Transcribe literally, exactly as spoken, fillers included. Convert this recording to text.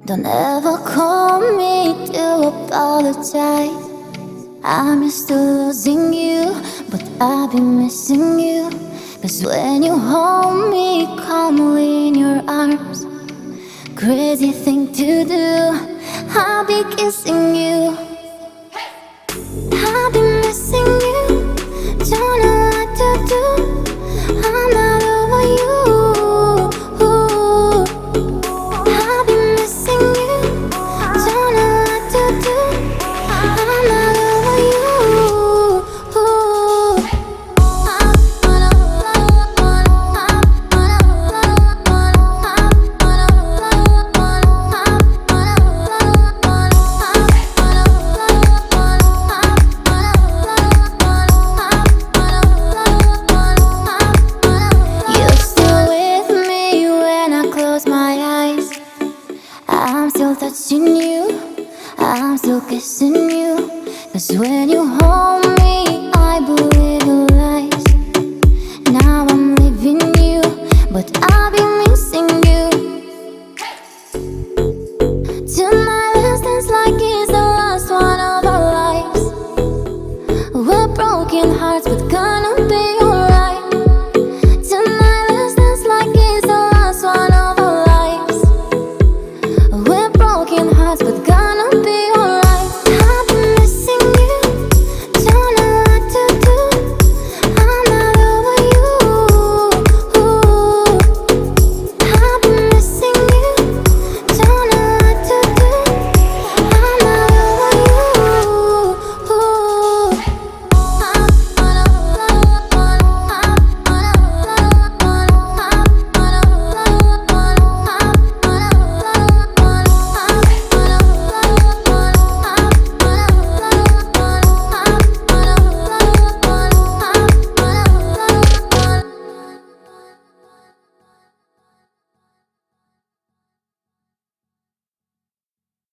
Don't ever call me to apologize. I'm used to losing you, but I've been missing you. Cause when you hold me calmly in your arms, crazy thing to do, I'll be kissing you. I've been missing you, don't know what to do. I'm not over you. I've been missing you, don't know what to do. I'm not over you. You're still with me when I close my eyes. I'm still touching you, I'm still kissing you. Cause when you hold